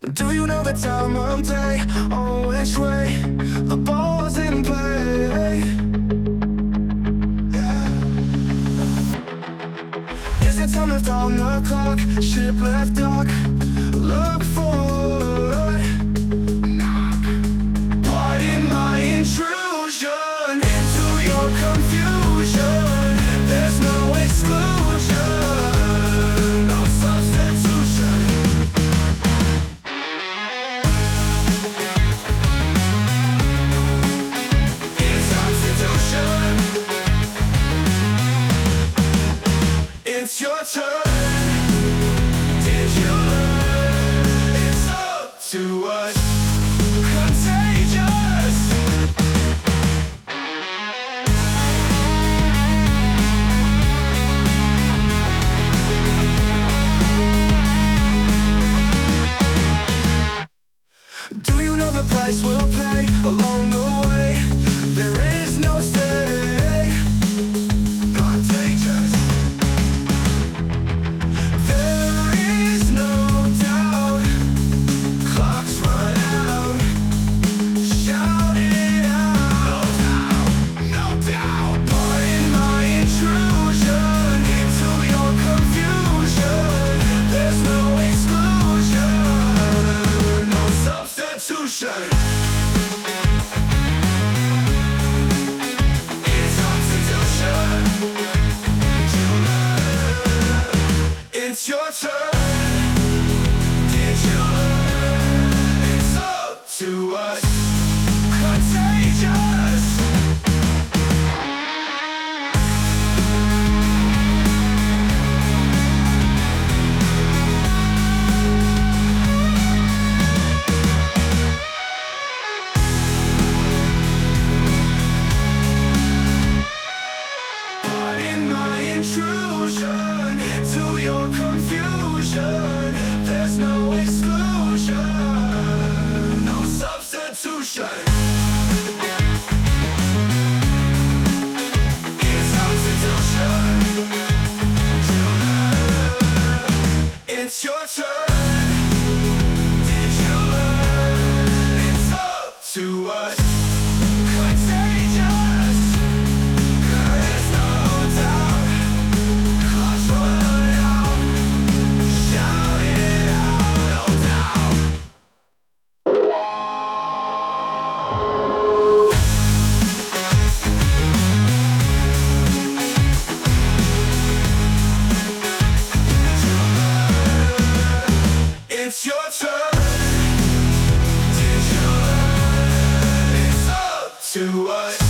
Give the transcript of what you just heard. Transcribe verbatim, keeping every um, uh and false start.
Do you know the time of day, on which way the ball's in play? Yeah. Is it time left on the clock, ship left dock? Look for knock. Pardon my intrusion into your confusion. There's no exclusion, no substitution. It's your turn. Did you learn? It's up to us. Contagious. Do you know the price we'll pay along the way? There is no stay. Contagious. There is no doubt. Clocks run out. Shout it out. No doubt, no doubt. Pardon my intrusion into your confusion. There's no exclusion, no substitution. It's your turn. Did you learn? It's up to us. Contagious. Pardon my intrusion to your confusion. There's no exclusion, no substitution. It's substitution. It's your turn. Did you learn? It's up to us. Contagious. There's no doubt. Clocks run out. Shout it out. No doubt. It's your turn. Did you learn? It's up to us.